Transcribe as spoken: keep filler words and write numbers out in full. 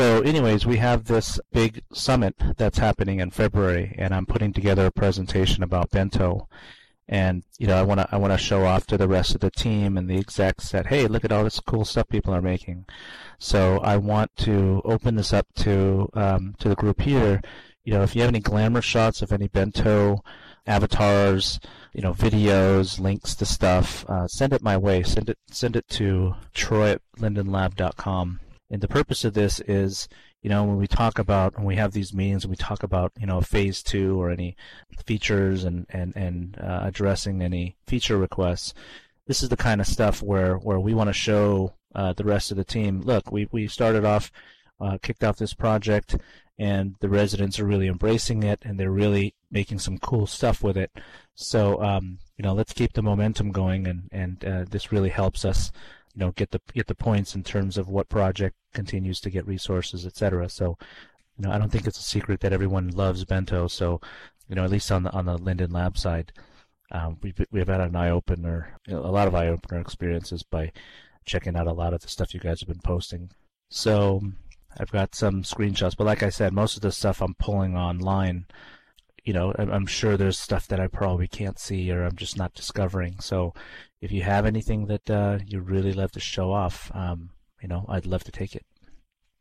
So anyways, we have this big summit that's happening in February, and I'm putting together a presentation about Bento. And you know, I want to I want to show off to the rest of the team and the execs that, hey, look at all this cool stuff people are making. So I want to open this up to um, to the group here. You know, if you have any glamour shots of any Bento avatars, you know, videos, links to stuff, uh, send it my way. Send it send it to Troy at linden lab dot com. And the purpose of this is, you know, when we talk about, when we have these meetings and we talk about, you know, phase two or any features and, and, and uh, addressing any feature requests, this is the kind of stuff where, where we want to show uh, the rest of the team, look, we, we started off, uh, kicked off this project, and the residents are really embracing it, and they're really making some cool stuff with it. So, um, you know, let's keep the momentum going, and, and uh, this really helps us, you know, get the get the points in terms of what project continues to get resources, et cetera. So, you know, I don't think it's a secret that everyone loves Bento. So, you know, at least on the on the Linden Lab side, um, we've we've had an eye opener, you know, a lot of eye opener experiences by checking out a lot of the stuff you guys have been posting. So, I've got some screenshots, but like I said, most of the stuff I'm pulling online. You know, I'm sure there's stuff that I probably can't see or I'm just not discovering. So if you have anything that uh, you really love to show off, um, you know, I'd love to take it.